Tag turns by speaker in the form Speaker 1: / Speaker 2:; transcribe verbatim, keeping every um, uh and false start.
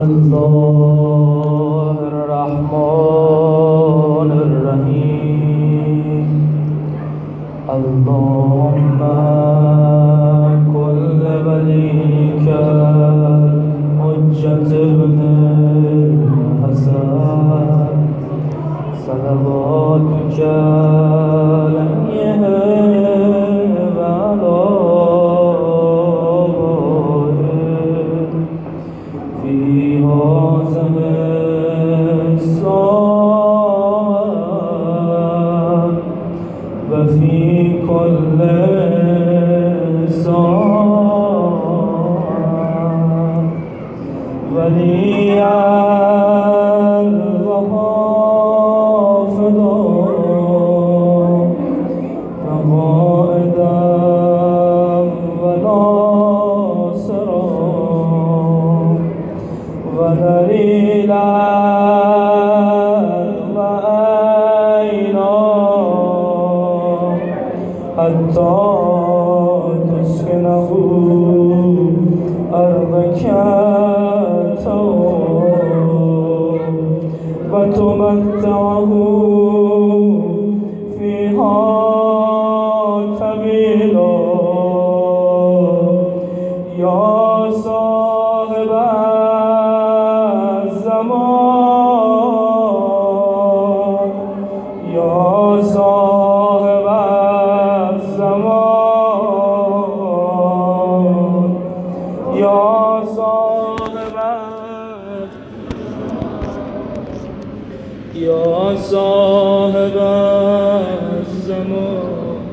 Speaker 1: الله الرحمن الرحيم. اللهم كل وليك حجة ابن الحسن صلواتك عليه وعلى في هذا الساعة وفي كل ساعة وليا وحافظا وقائدا وناصرا ودليلا وعينا حتى تسكنه أرضك وتمتعه فيها طويلا يا صاحب الزمان يا صاحب الزمان يا صاحب يا صاحب